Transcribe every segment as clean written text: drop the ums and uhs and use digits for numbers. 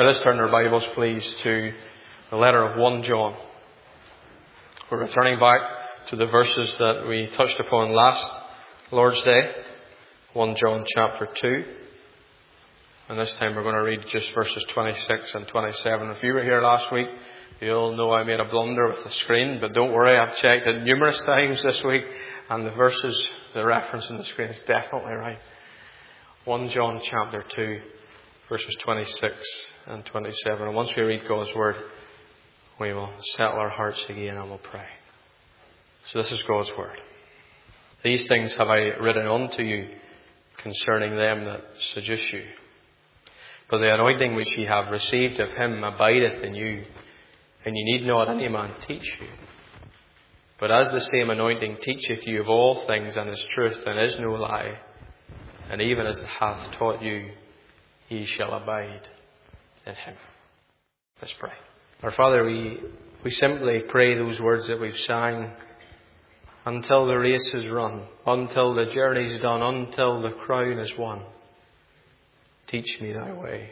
Let us turn our Bibles, please, to the letter of 1 John. We're returning back to the verses that we touched upon last Lord's Day, 1 John chapter 2. And this time we're going to read just verses 26 and 27. If you were here last week, you'll know I made a blunder with the screen, but don't worry, I've checked it numerous times this week, and the verses, the reference on the screen is definitely right. 1 John chapter 2, verses 26 and 27. And once we read God's Word, we will settle our hearts again and we'll pray. So this is God's Word. These things have I written unto you concerning them that seduce you. But the anointing which ye have received of him abideth in you, and ye need not any man teach you. But as the same anointing teacheth you of all things, and is truth, and is no lie, and even as it hath taught you, ye shall abide in him. Let's pray. Our Father, we simply pray those words that we've sang until the race is run, until the journey's done, until the crown is won. Teach me thy way.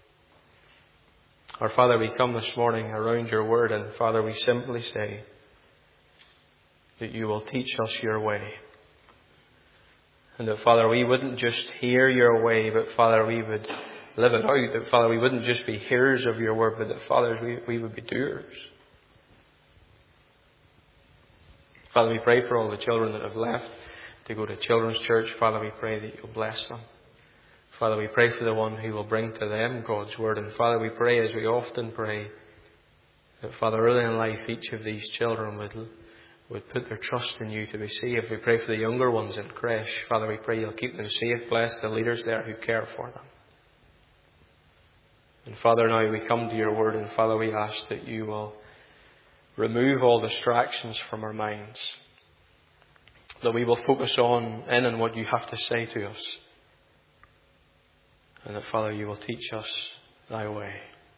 Our Father, we come this morning around your word, and Father, we simply say that you will teach us your way. And that, Father, we wouldn't just hear your way, but, Father, we would live it out. That, Father, we wouldn't just be hearers of your word, but that, Father, we would be doers. Father, we pray for all the children that have left to go to children's church. Father, we pray that you'll bless them. Father, we pray for the one who will bring to them God's word. And Father, we pray, as we often pray, that, Father, early in life, each of these children would put their trust in you to be saved. We pray for the younger ones in creche. Father, we pray you'll keep them safe. Bless the leaders there who care for them. And Father, now we come to your word, and Father, we ask that you will remove all distractions from our minds. That we will focus on what you have to say to us. And that, Father, you will teach us thy way.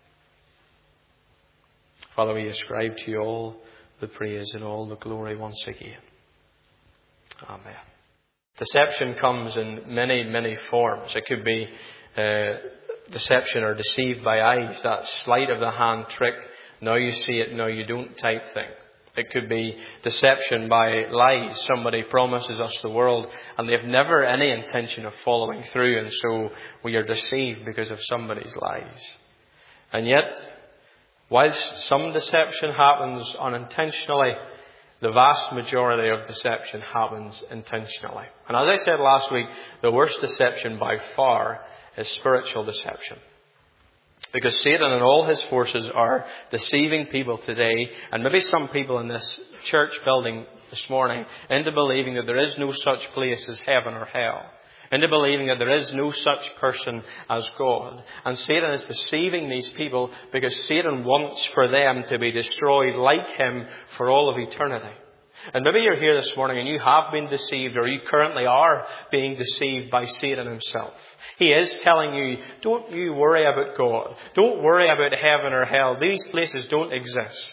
Father, we ascribe to you all the praise and all the glory once again. Amen. Deception comes in many, many forms. It could be deception or deceived by eyes, that sleight of the hand trick, now you see it, now you don't type thing. It could be deception by lies. Somebody promises us the world and they have never any intention of following through, and so we are deceived because of somebody's lies. And yet, whilst some deception happens unintentionally, the vast majority of deception happens intentionally. And as I said last week, the worst deception by far is spiritual deception. Because Satan and all his forces are deceiving people today, and maybe some people in this church building this morning, into believing that there is no such place as heaven or hell. Into believing that there is no such person as God. And Satan is deceiving these people because Satan wants for them to be destroyed like him for all of eternity. And maybe you're here this morning and you have been deceived, or you currently are being deceived by Satan himself. He is telling you, don't you worry about God. Don't worry about heaven or hell. These places don't exist.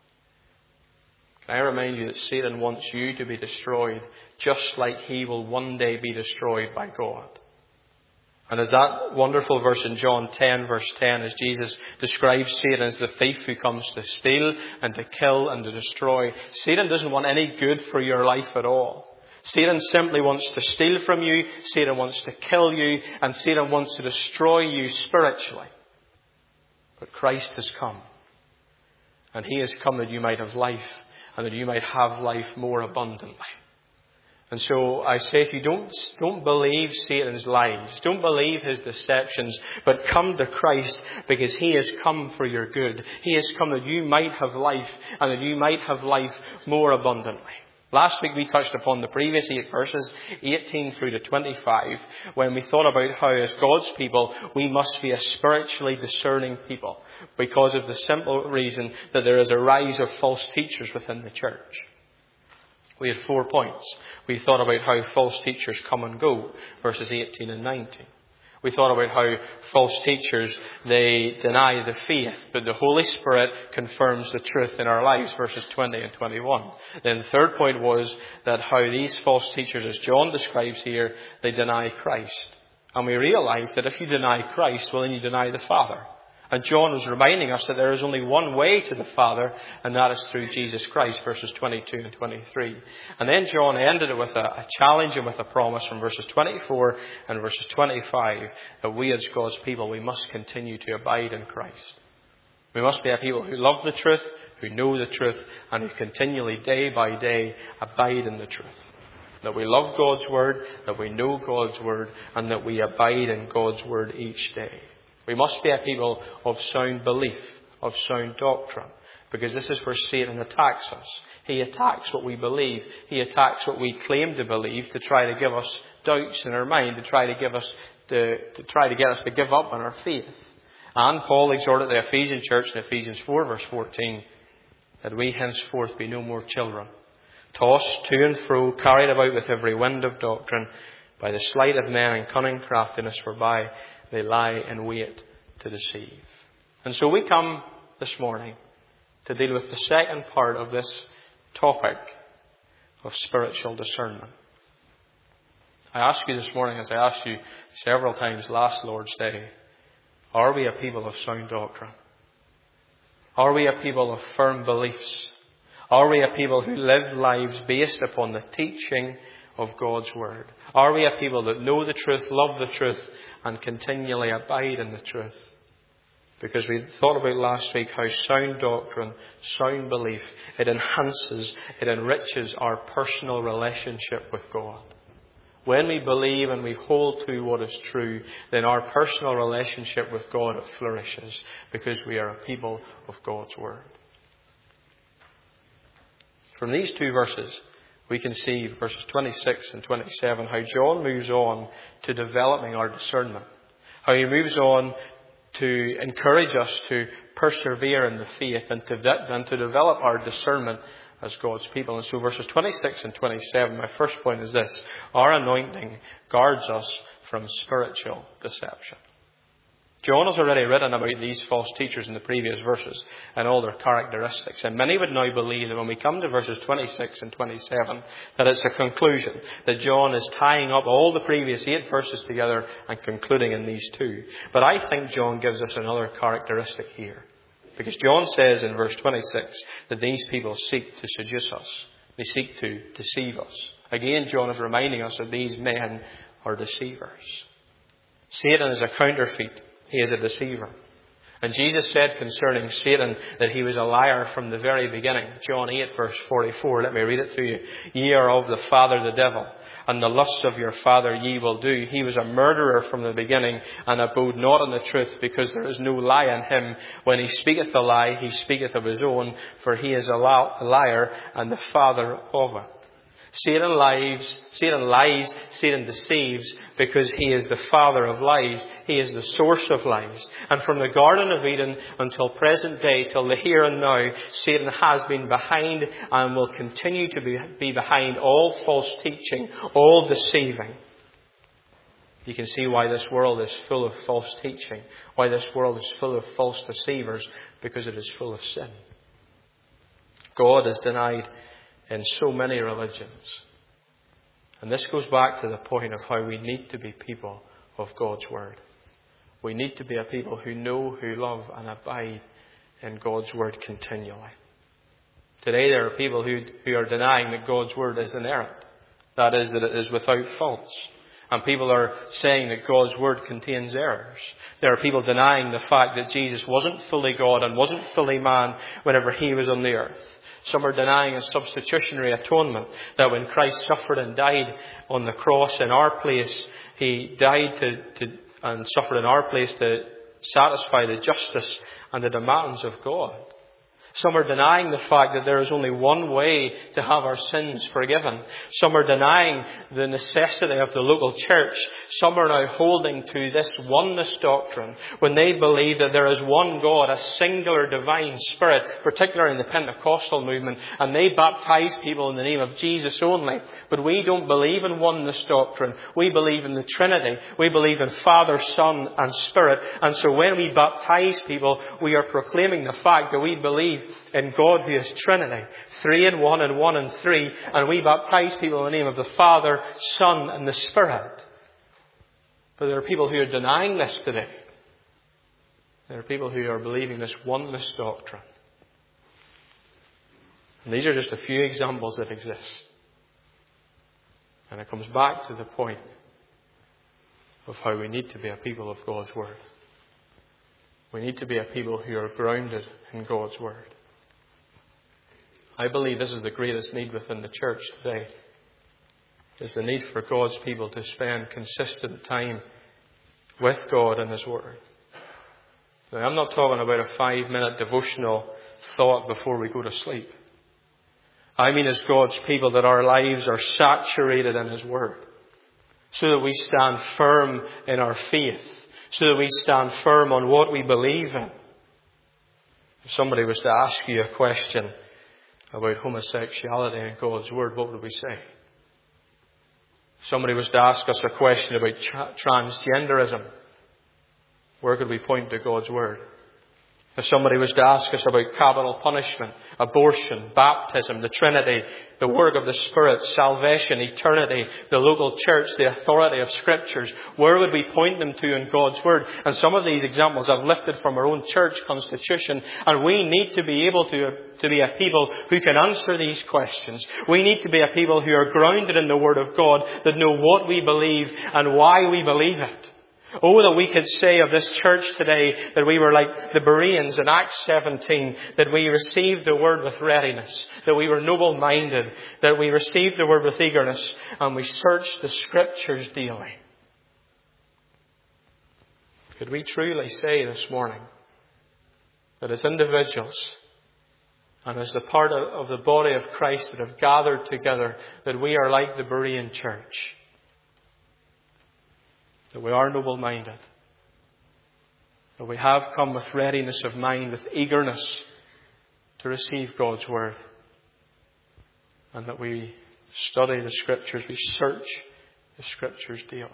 Can I remind you that Satan wants you to be destroyed just like he will one day be destroyed by God. And as that wonderful verse in John 10, verse 10, as Jesus describes Satan as the thief who comes to steal and to kill and to destroy, Satan doesn't want any good for your life at all. Satan simply wants to steal from you, Satan wants to kill you, and Satan wants to destroy you spiritually. But Christ has come. And he has come that you might have life, and that you might have life more abundantly. And so I say to you, don't believe Satan's lies. Don't believe his deceptions, but come to Christ, because he has come for your good. He has come that you might have life, and that you might have life more abundantly. Last week we touched upon the previous 8 verses, 18 through to 25, when we thought about how as God's people we must be a spiritually discerning people, because of the simple reason that there is a rise of false teachers within the church. We had 4 points. We thought about how false teachers come and go, verses 18 and 19. We thought about how false teachers, they deny the faith, but the Holy Spirit confirms the truth in our lives, verses 20 and 21. Then the third point was that how these false teachers, as John describes here, they deny Christ. And we realized that if you deny Christ, well, then you deny the Father. And John was reminding us that there is only one way to the Father, and that is through Jesus Christ, verses 22 and 23. And then John ended it with a challenge and with a promise from verses 24 and verses 25 that we as God's people, we must continue to abide in Christ. We must be a people who love the truth, who know the truth, and who continually, day by day, abide in the truth. That we love God's Word, that we know God's Word, and that we abide in God's Word each day. We must be a people of sound belief, of sound doctrine, because this is where Satan attacks us. He attacks what we believe. He attacks what we claim to believe to try to give us doubts in our mind, to try to get us to give up on our faith. And Paul exhorted the Ephesian church in Ephesians 4 verse 14 that we henceforth be no more children, tossed to and fro, carried about with every wind of doctrine, by the sleight of men and cunning craftiness whereby they lie in wait to deceive. And so we come this morning to deal with the second part of this topic of spiritual discernment. I ask you this morning, as I asked you several times last Lord's Day, are we a people of sound doctrine? Are we a people of firm beliefs? Are we a people who live lives based upon the teaching of God's Word? Are we a people that know the truth, love the truth, and continually abide in the truth? Because we thought about last week how sound doctrine, sound belief, it enhances, it enriches our personal relationship with God. When we believe and we hold to what is true, then our personal relationship with God flourishes because we are a people of God's Word. From these two verses, we can see, verses 26 and 27, how John moves on to developing our discernment. How he moves on to encourage us to persevere in the faith and to develop our discernment as God's people. And so verses 26 and 27, my first point is this: our anointing guards us from spiritual deception. John has already written about these false teachers in the previous verses and all their characteristics. And many would now believe that when we come to verses 26 and 27, that it's a conclusion, that John is tying up all the previous 8 verses together and concluding in these 2. But I think John gives us another characteristic here. Because John says in verse 26 that these people seek to seduce us. They seek to deceive us. Again, John is reminding us that these men are deceivers. Satan is a counterfeit. He is a deceiver. And Jesus said concerning Satan that he was a liar from the very beginning. John 8 verse 44. Let me read it to you. Ye are of the father the devil, and the lusts of your father ye will do. He was a murderer from the beginning, and abode not in the truth, because there is no lie in him. When he speaketh a lie, he speaketh of his own, for he is a liar and the father of it. Satan lies, Satan deceives because he is the father of lies. He is the source of lies. And from the Garden of Eden until present day, till the here and now, Satan has been behind and will continue to be behind all false teaching, all deceiving. You can see why this world is full of false teaching, why this world is full of false deceivers, because it is full of sin. God is denied in so many religions. And this goes back to the point of how we need to be people of God's Word. We need to be a people who know, who love and abide in God's Word continually. Today there are people who are denying that God's Word is inerrant. That is, that it is without faults. And people are saying that God's Word contains errors. There are people denying the fact that Jesus wasn't fully God and wasn't fully man whenever He was on the earth. Some are denying a substitutionary atonement, that when Christ suffered and died on the cross in our place, He died and suffered in our place to satisfy the justice and the demands of God. Some are denying the fact that there is only one way to have our sins forgiven. Some are denying the necessity of the local church. Some are now holding to this oneness doctrine when they believe that there is one God, a singular divine Spirit, particularly in the Pentecostal movement, and they baptize people in the name of Jesus only. But we don't believe in oneness doctrine. We believe in the Trinity. We believe in Father, Son, and Spirit. And so when we baptize people, we are proclaiming the fact that we believe in God who is Trinity, 3 in 1 and 1 in 3, and we baptize people in the name of the Father, Son, and the Spirit. But there are people who are denying this today. There are people who are believing this oneness doctrine. And these are just a few examples that exist. And it comes back to the point of how we need to be a people of God's Word. We need to be a people who are grounded in God's Word. I believe this is the greatest need within the church today, is the need for God's people to spend consistent time with God and His Word. Now, I'm not talking about a 5-minute devotional thought before we go to sleep. I mean as God's people that our lives are saturated in His Word, so that we stand firm in our faith, so that we stand firm on what we believe in. If somebody was to ask you a question about homosexuality in God's Word, what would we say? If somebody was to ask us a question about transgenderism, where could we point to God's Word? If somebody was to ask us about capital punishment, abortion, baptism, the Trinity, the work of the Spirit, salvation, eternity, the local church, the authority of Scriptures, where would we point them to in God's Word? And some of these examples I've lifted from our own church constitution, and we need to be able to be a people who can answer these questions. We need to be a people who are grounded in the Word of God, that know what we believe and why we believe it. Oh, that we could say of this church today that we were like the Bereans in Acts 17, that we received the Word with readiness, that we were noble-minded, that we received the Word with eagerness, and we searched the Scriptures daily. Could we truly say this morning that as individuals and as the part of the body of Christ that have gathered together, that we are like the Berean church? That we are noble-minded. That we have come with readiness of mind, with eagerness to receive God's Word. And that we study the Scriptures, we search the Scriptures daily.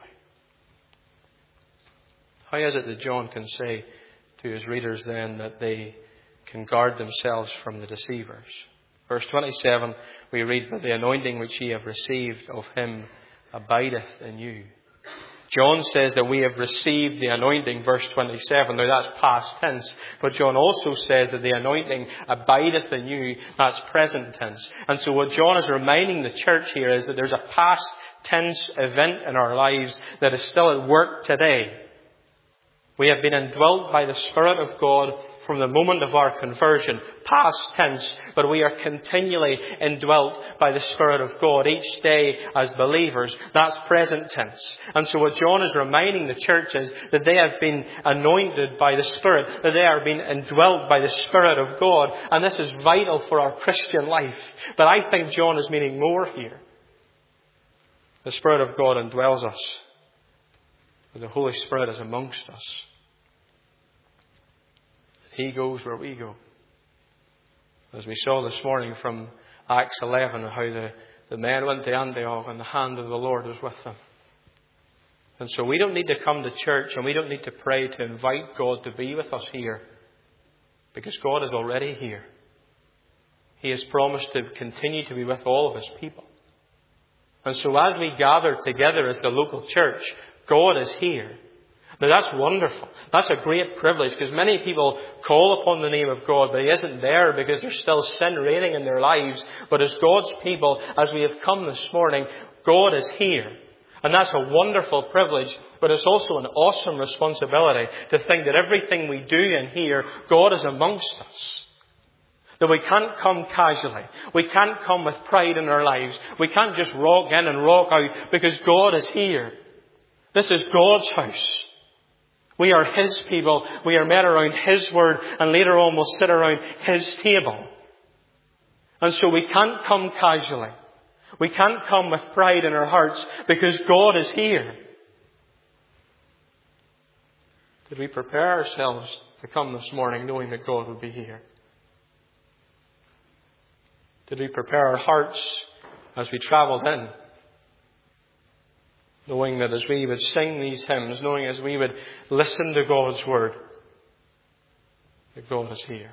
How is it that John can say to his readers then that they can guard themselves from the deceivers? Verse 27, we read, "But the anointing which ye have received of Him abideth in you." John says that we have received the anointing, verse 27. Now that's past tense. But John also says that the anointing abideth in you. That's present tense. And so what John is reminding the church here is that there's a past tense event in our lives that is still at work today. We have been indwelt by the Spirit of God from the moment of our conversion, past tense, but we are continually indwelt by the Spirit of God each day as believers. That's present tense. And so what John is reminding the church is that they have been anointed by the Spirit, that they are being indwelt by the Spirit of God, and this is vital for our Christian life. But I think John is meaning more here. The Spirit of God indwells us, but the Holy Spirit is amongst us. He goes where we go. As we saw this morning from Acts 11, how the men went to Antioch and the hand of the Lord was with them. And so we don't need to come to church and we don't need to pray to invite God to be with us here, because God is already here. He has promised to continue to be with all of His people. And so as we gather together as the local church, God is here. Now that's wonderful. That's a great privilege, because many people call upon the name of God, but He isn't there because there's still sin reigning in their lives. But as God's people, as we have come this morning, God is here. And that's a wonderful privilege, but it's also an awesome responsibility to think that everything we do in here, God is amongst us. That we can't come casually. We can't come with pride in our lives. We can't just rock in and rock out, because God is here. This is God's house. We are His people. We are met around His Word, and later on we'll sit around His table. And so we can't come casually. We can't come with pride in our hearts, because God is here. Did we prepare ourselves to come this morning knowing that God would be here? Did we prepare our hearts as we travelled in, knowing that as we would sing these hymns, knowing as we would listen to God's Word, that God is here?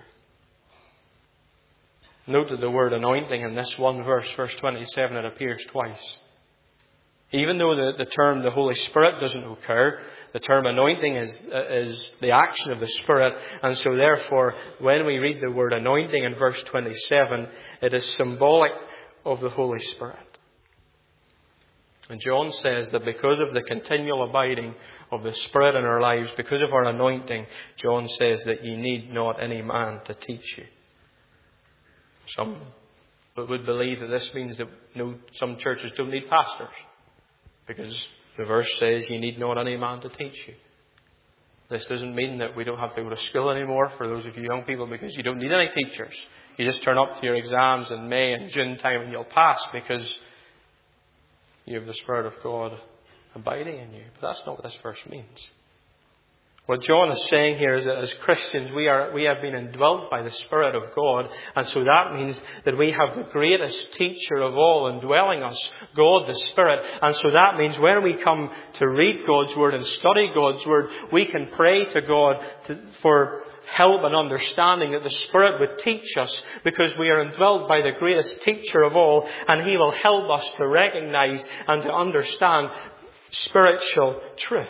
Note that the word anointing in this one verse, verse 27, it appears twice. Even though the term the Holy Spirit doesn't occur, The term anointing is the action of the Spirit, and so therefore, when we read the word anointing in verse 27, it is symbolic of the Holy Spirit. And John says that because of the continual abiding of the Spirit in our lives, because of our anointing, John says that ye need not any man to teach you. Some would believe that this means that some churches don't need pastors, because the verse says you need not any man to teach you. This doesn't mean that we don't have to go to school anymore for those of you young people, because you don't need any teachers. You just turn up to your exams in May and June time and you'll pass because you have the Spirit of God abiding in you. But that's not what this verse means. What John is saying here is that as Christians we have been indwelt by the Spirit of God, and so that means that we have the greatest teacher of all indwelling us, God the Spirit. And so that means when we come to read God's Word and study God's Word, we can pray to God for help and understanding, that the Spirit would teach us, because we are indwelt by the greatest teacher of all, and He will help us to recognize and to understand spiritual truth.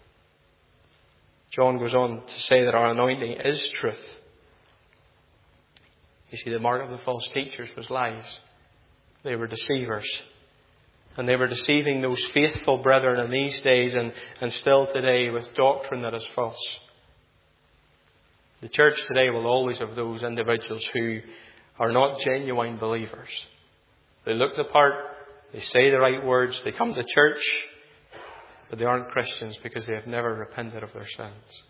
John goes on to say that our anointing is truth. You see, the mark of the false teachers was lies. They were deceivers. And they were deceiving those faithful brethren in these days and still today with doctrine that is false. The church today will always have those individuals who are not genuine believers. They look the part, they say the right words, they come to church, but they aren't Christians because they have never repented of their sins.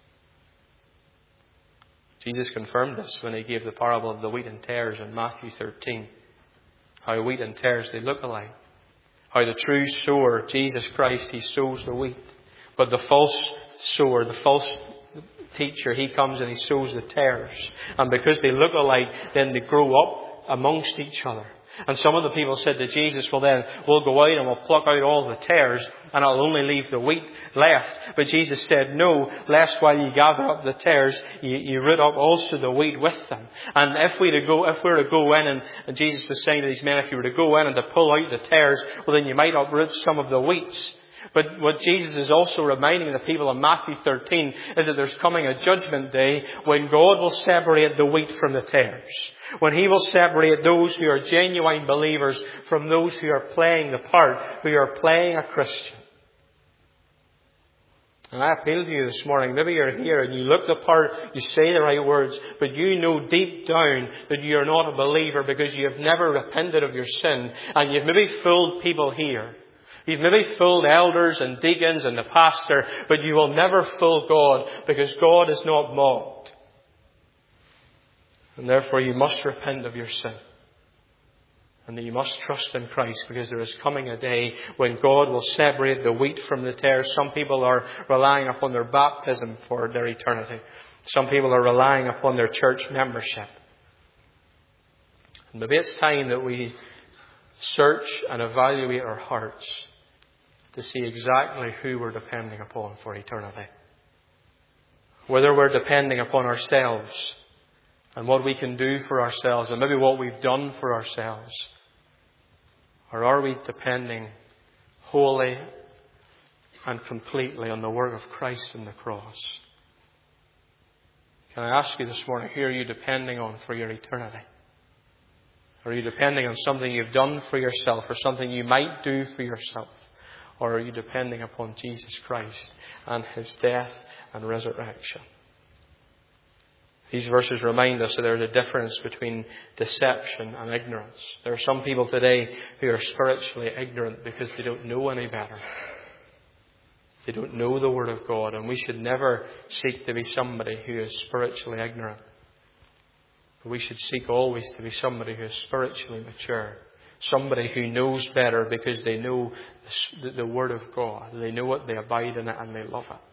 Jesus confirmed this when He gave the parable of the wheat and tares in Matthew 13. How wheat and tares, they look alike. How the true sower, Jesus Christ, He sows the wheat. But the false sower, the false teacher, he comes and he sows the tares. And because they look alike, then they grow up amongst each other. And some of the people said to Jesus, well then, we'll go out and we'll pluck out all the tares and it'll only leave the wheat left. But Jesus said, no, lest while you gather up the tares, you root up also the wheat with them. And if we were to go in, and Jesus was saying to these men, if you were to go in and to pull out the tares, well then you might uproot some of the wheats. But what Jesus is also reminding the people in Matthew 13 is that there's coming a judgment day when God will separate the wheat from the tares. When He will separate those who are genuine believers from those who are playing the part, who are playing a Christian. And I appeal to you this morning, maybe you're here and you look the part, you say the right words, but you know deep down that you are not a believer because you have never repented of your sin, and you've maybe fooled people here. You've maybe fooled elders and deacons and the pastor, but you will never fool God, because God is not mocked. And therefore you must repent of your sin. And that you must trust in Christ, because there is coming a day when God will separate the wheat from the tares. Some people are relying upon their baptism for their eternity. Some people are relying upon their church membership. And maybe it's time that we search and evaluate our hearts to see exactly who we're depending upon for eternity. Whether we're depending upon ourselves and what we can do for ourselves, and maybe what we've done for ourselves, or are we depending wholly and completely on the work of Christ on the cross? Can I ask you this morning, who are you depending on for your eternity? Are you depending on something you've done for yourself, or something you might do for yourself? Or are you depending upon Jesus Christ and His death and resurrection? These verses remind us that there is a difference between deception and ignorance. There are some people today who are spiritually ignorant because they don't know any better. They don't know the Word of God, and we should never seek to be somebody who is spiritually ignorant. But we should seek always to be somebody who is spiritually mature. Somebody who knows better because they know the Word of God. They know it, they abide in it, and they love it.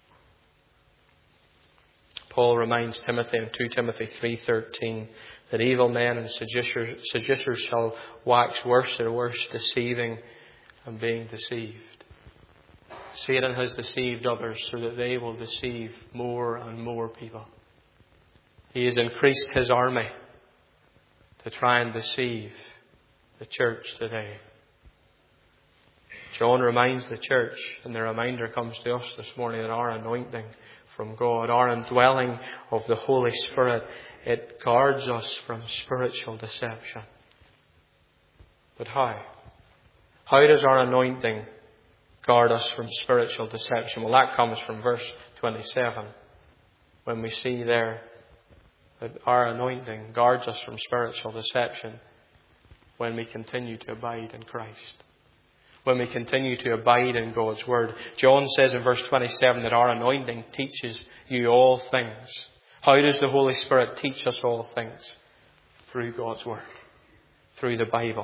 Paul reminds Timothy in 2 Timothy 3:13 that evil men and seducers shall wax worse and worse, deceiving and being deceived. Satan has deceived others so that they will deceive more and more people. He has increased his army to try and deceive the church today. John reminds the church, and the reminder comes to us this morning, that our anointing from God, our indwelling of the Holy Spirit, it guards us from spiritual deception. But how? How does our anointing guard us from spiritual deception? Well, that comes from verse 27, when we see there that our anointing guards us from spiritual deception when we continue to abide in Christ. When we continue to abide in God's Word. John says in verse 27 that our anointing teaches you all things. How does the Holy Spirit teach us all things? Through God's Word. Through the Bible.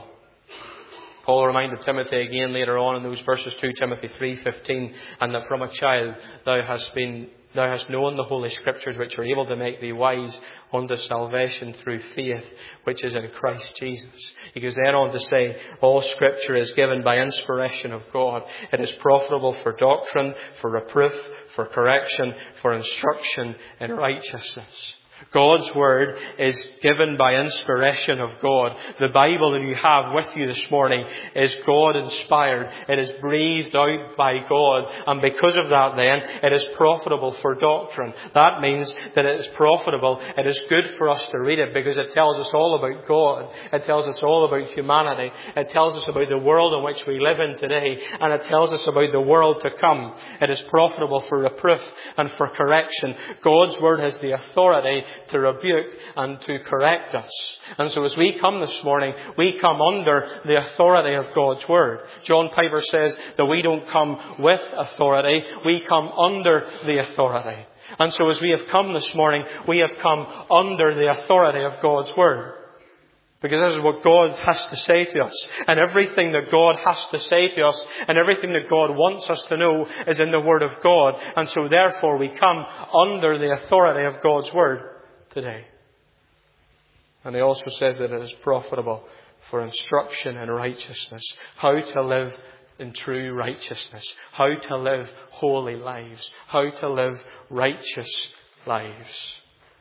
Paul reminded Timothy again later on in those verses, 2 Timothy 3:15, and that from a child thou hast known the Holy Scriptures, which are able to make thee wise unto salvation through faith, which is in Christ Jesus. He goes then on to say, all Scripture is given by inspiration of God. It is profitable for doctrine, for reproof, for correction, for instruction in righteousness. God's Word is given by inspiration of God. The Bible that you have with you this morning is God inspired. It is breathed out by God. And because of that then, it is profitable for doctrine. That means that it is profitable. It is good for us to read it because it tells us all about God. It tells us all about humanity. It tells us about the world in which we live in today. And it tells us about the world to come. It is profitable for reproof and for correction. God's Word has the authority to rebuke and to correct us. And so as we come this morning, we come under the authority of God's Word. John Piper says that we don't come with authority, we come under the authority. And so as we have come this morning, we have come under the authority of God's Word. Because this is what God has to say to us. And everything that God has to say to us and everything that God wants us to know is in the Word of God. And so therefore we come under the authority of God's Word today. And he also says that it is profitable for instruction in righteousness. How to live in true righteousness. How to live holy lives. How to live righteous lives.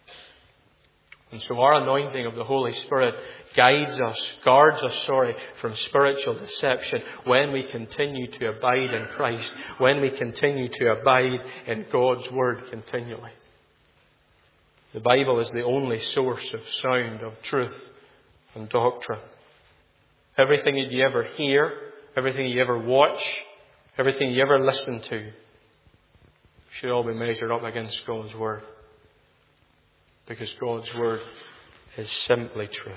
And so our anointing of the Holy Spirit guards us, from spiritual deception when we continue to abide in Christ. When we continue to abide in God's Word continually. The Bible is the only source of sound, of truth and doctrine. Everything that you ever hear, everything you ever watch, everything you ever listen to should all be measured up against God's Word. Because God's Word is simply truth.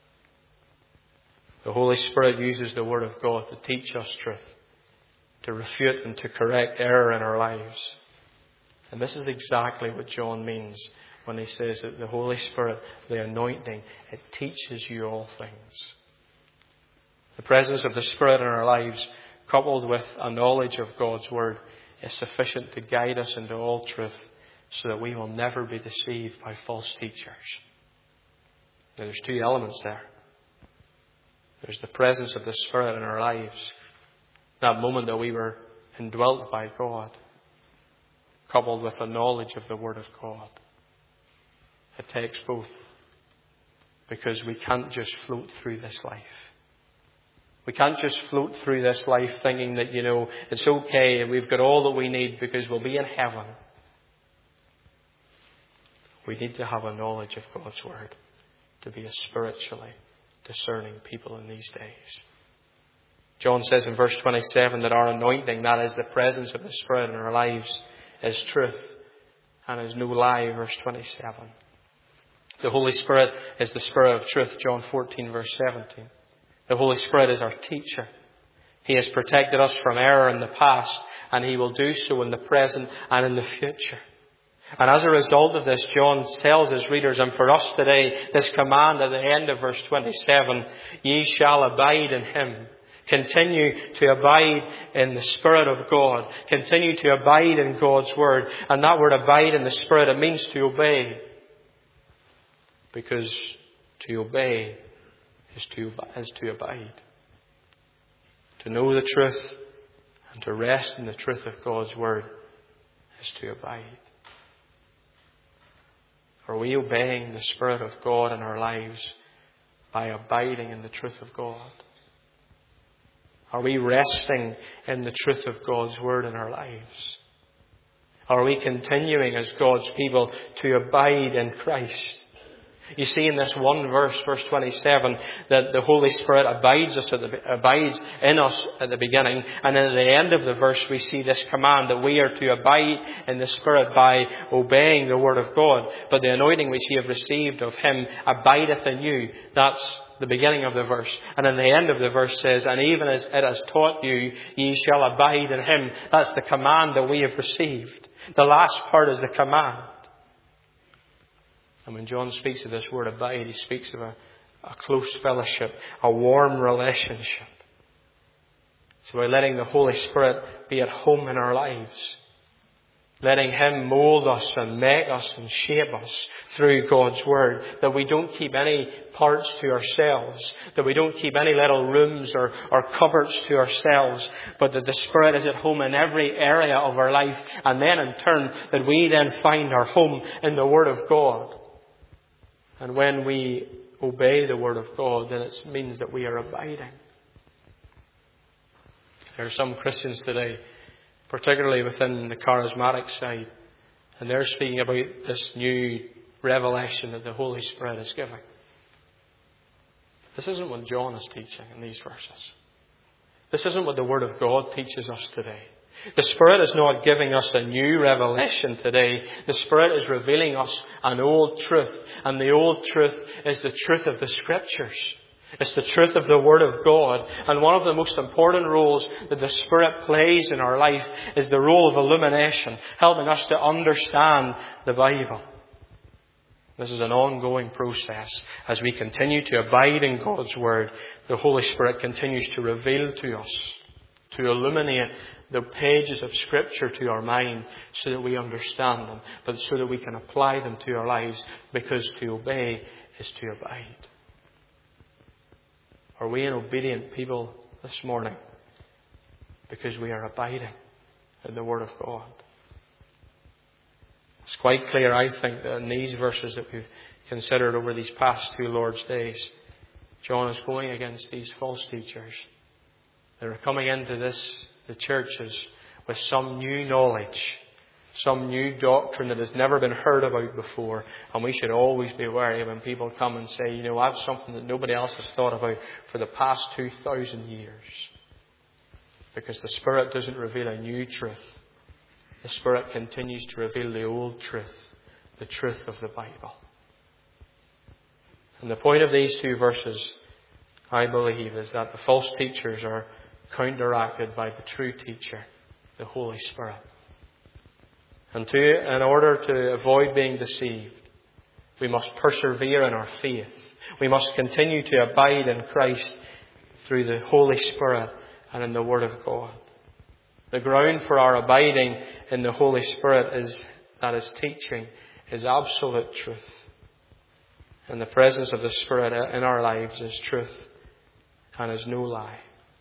The Holy Spirit uses the Word of God to teach us truth, to refute and to correct error in our lives. And this is exactly what John means when he says that the Holy Spirit, the anointing, it teaches you all things. The presence of the Spirit in our lives, coupled with a knowledge of God's Word, is sufficient to guide us into all truth so that we will never be deceived by false teachers. Now, there's two elements there. There's the presence of the Spirit in our lives, that moment that we were indwelt by God, coupled with a knowledge of the Word of God. It takes both. Because we can't just float through this life. We can't just float through this life thinking that, it's okay and we've got all that we need because we'll be in heaven. We need to have a knowledge of God's Word to be a spiritually discerning people in these days. John says in verse 27 that our anointing, that is the presence of the Spirit in our lives, is truth and is no lie, verse 27. The Holy Spirit is the Spirit of truth, John 14, verse 17. The Holy Spirit is our teacher. He has protected us from error in the past, and He will do so in the present and in the future. And as a result of this, John tells his readers, and for us today, this command at the end of verse 27, ye shall abide in Him. Continue to abide in the Spirit of God. Continue to abide in God's Word. And that word abide in the Spirit, it means to obey. Because to obey is to abide. To know the truth and to rest in the truth of God's Word is to abide. Are we obeying the Spirit of God in our lives by abiding in the truth of God? Are we resting in the truth of God's Word in our lives? Are we continuing as God's people to abide in Christ? You see in this one verse, verse 27, that the Holy Spirit abides in us at the beginning. And then at the end of the verse, we see this command that we are to abide in the Spirit by obeying the Word of God. But the anointing which ye have received of Him abideth in you. That's the beginning of the verse. And then the end of the verse says, and even as it has taught you, ye shall abide in Him. That's the command that we have received. The last part is the command. And when John speaks of this word abide, he speaks of a close fellowship, a warm relationship. So by letting the Holy Spirit be at home in our lives, letting Him mould us and make us and shape us through God's Word, that we don't keep any parts to ourselves, that we don't keep any little rooms or cupboards to ourselves, but that the Spirit is at home in every area of our life, and then in turn that we then find our home in the Word of God. And when we obey the Word of God, then it means that we are abiding. There are some Christians today, particularly within the charismatic side, and they're speaking about this new revelation that the Holy Spirit is giving. This isn't what John is teaching in these verses. This isn't what the Word of God teaches us today. The Spirit is not giving us a new revelation today. The Spirit is revealing us an old truth. And the old truth is the truth of the Scriptures. It's the truth of the Word of God. And one of the most important roles that the Spirit plays in our life is the role of illumination, helping us to understand the Bible. This is an ongoing process. As we continue to abide in God's Word, the Holy Spirit continues to reveal to us, to illuminate the pages of Scripture to our mind so that we understand them, but so that we can apply them to our lives, because to obey is to abide. Are we an obedient people this morning? Because we are abiding in the Word of God. It's quite clear, I think, that in these verses that we've considered over these past 2 Lord's days, John is going against these false teachers that are coming into the churches with some new knowledge, some new doctrine that has never been heard about before. And we should always be wary when people come and say, you know, I have something that nobody else has thought about for the past 2,000 years. Because the Spirit doesn't reveal a new truth. The Spirit continues to reveal the old truth, the truth of the Bible. And the point of these 2 verses, I believe, is that the false teachers are counteracted by the true teacher, the Holy Spirit. And in order to avoid being deceived, we must persevere in our faith. We must continue to abide in Christ through the Holy Spirit and in the Word of God. The ground for our abiding in the Holy Spirit is that His teaching is absolute truth. And the presence of the Spirit in our lives is truth and is no lie.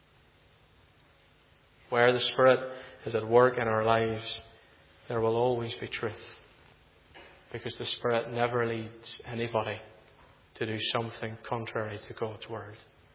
Where the Spirit is at work in our lives, there will always be truth. Because the Spirit never leads anybody to do something contrary to God's Word.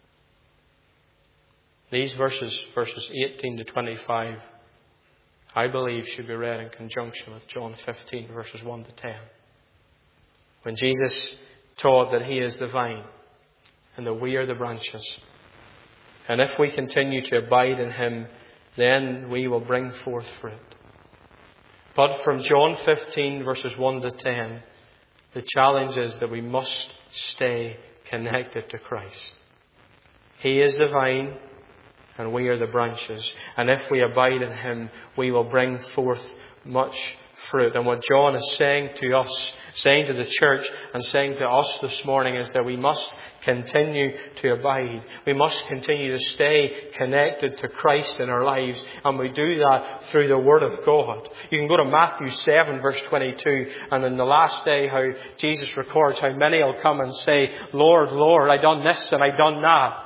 These verses 18 to 25, I believe should be read in conjunction with John 15, verses 1 to 10. When Jesus taught that He is the vine and that we are the branches. And if we continue to abide in Him, then we will bring forth fruit. But from John 15, verses 1 to 10, the challenge is that we must stay connected to Christ. He is the vine, and we are the branches. And if we abide in Him, we will bring forth much fruit. And what John is saying to us, saying to the church, and saying to us this morning is that we must continue to abide. We must continue to stay connected to Christ in our lives. And we do that through the Word of God. You can go to Matthew 7, verse 22. And in the last day, how Jesus records how many will come and say, Lord, Lord, I done this and I done that.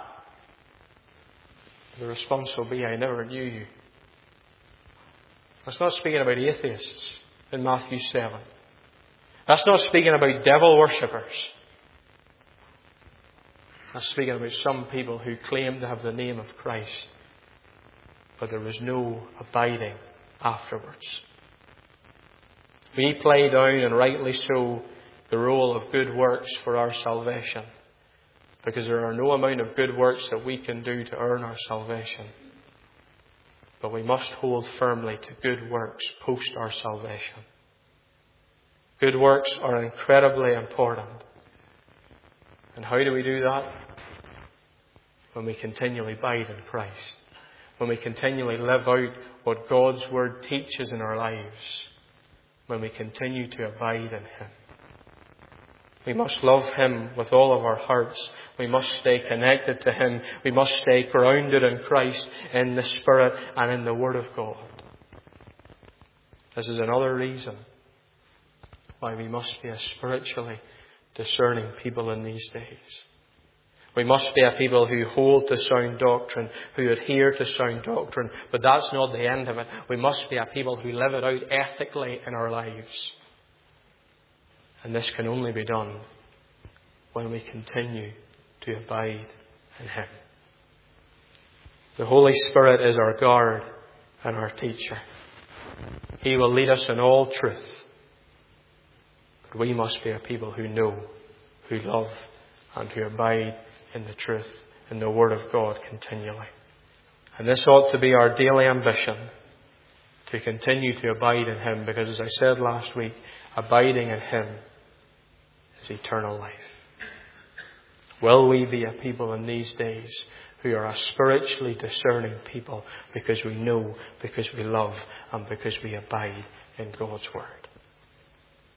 The response will be, I never knew you. That's not speaking about atheists in Matthew 7. That's not speaking about devil worshippers. That's speaking about some people who claim to have the name of Christ, but there was no abiding afterwards. We play down, and rightly so, the role of good works for our salvation, because there are no amount of good works that we can do to earn our salvation. But we must hold firmly to good works post our salvation. Good works are incredibly important. And how do we do that? When we continually abide in Christ. When we continually live out what God's Word teaches in our lives. When we continue to abide in Him. We must love Him with all of our hearts. We must stay connected to Him. We must stay grounded in Christ, in the Spirit and in the Word of God. This is another reason why we must be a spiritually discerning people in these days. We must be a people who hold to sound doctrine, who adhere to sound doctrine. But that's not the end of it. We must be a people who live it out ethically in our lives. And this can only be done when we continue to abide in Him. The Holy Spirit is our guard and our teacher. He will lead us in all truth. But we must be a people who know, who love, and who abide in the truth, in the Word of God continually. And this ought to be our daily ambition, to continue to abide in Him, because as I said last week, abiding in Him is eternal life. Will we be a people in these days who are a spiritually discerning people because we know, because we love, and because we abide in God's Word?